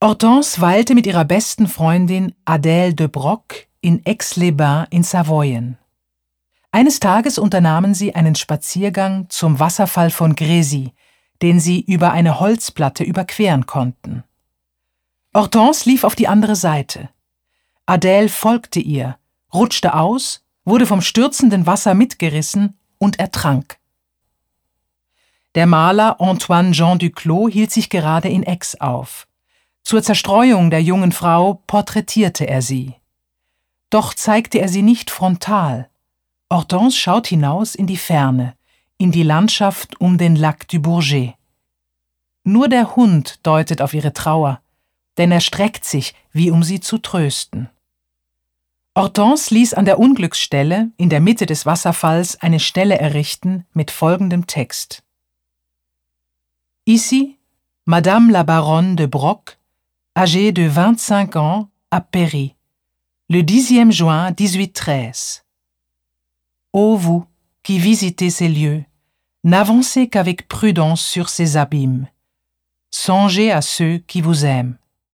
Hortense weilte mit ihrer besten Freundin Adèle de Broc in Aix-les-Bains in Savoyen. Eines Tages unternahmen sie einen Spaziergang zum Wasserfall von Grésy, den sie über eine Holzplatte überqueren konnten. Hortense lief auf die andere Seite. Adèle folgte ihr, rutschte aus, wurde vom stürzenden Wasser mitgerissen und ertrank. Der Maler Antoine Jean Duclos hielt sich gerade in Aix auf. Zur Zerstreuung der jungen Frau porträtierte er sie. Doch zeigte er sie nicht frontal. Hortense schaut hinaus in die Ferne, in die Landschaft um den Lac du Bourget. Nur der Hund deutet auf ihre Trauer, denn er streckt sich, wie um sie zu trösten. Hortense ließ an der Unglücksstelle, in der Mitte des Wasserfalls, eine Stelle errichten mit folgendem Text. Ici, Madame la Baronne de Broc, âgée de 25 ans, a péri, le 10e juin 1813. Ô vous, qui visitez ces lieux, n'avancez qu'avec prudence sur ces abîmes. Songez à ceux qui vous aiment.